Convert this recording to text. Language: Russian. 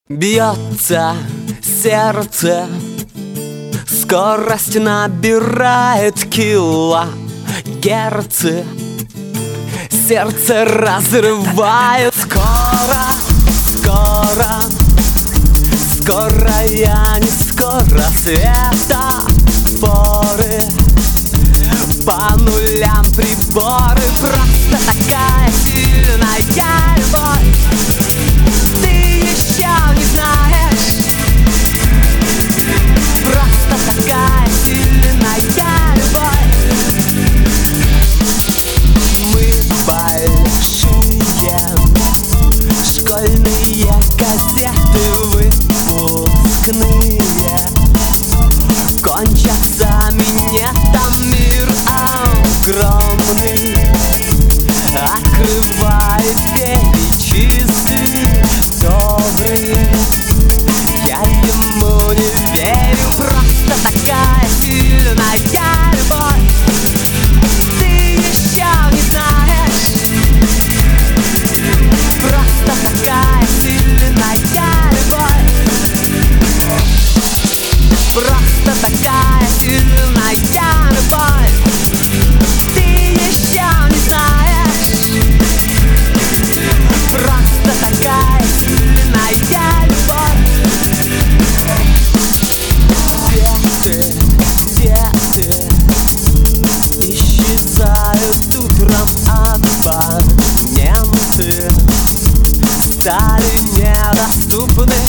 Бьется сердце, скорость набирает килогерцы. Сердце разрывает скоро, скоро, скоро, я не скоро. Светофоры по нулям, приборы. Просто такая сильная любовь. Ты еще не знаешь. Просто такая сильная любовь. Мы большие, школьные газеты выпускные. Кончатся минетом, мир огромный открывает двери, чистый, добрый. Я ему не верю, просто такая сильная любовь. Ты еще не знаешь. Просто такая сильная любовь. Просто такая сильная любовь. Ты еще не знаешь. Просто такая сильная любовь. Где ты? Исчезают утром абоненты. Стали недоступны